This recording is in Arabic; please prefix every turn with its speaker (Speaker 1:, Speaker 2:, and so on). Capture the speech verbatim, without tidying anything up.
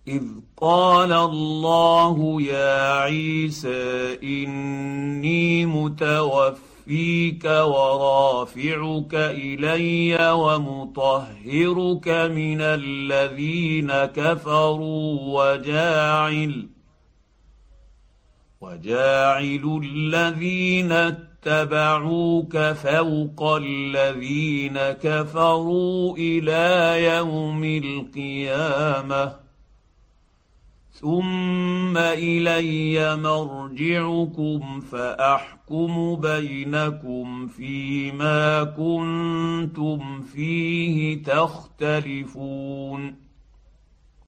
Speaker 1: إذ قال الله يا عيسى إني متوفيك ورافعك إلي ومطهرك من الذين كفروا وجاعل وجاعل الذين اتبعوك فوق الذين كفروا إلى يوم القيامة ثم إلي مرجعكم فأحكم بينكم فيما كنتم فيه تختلفون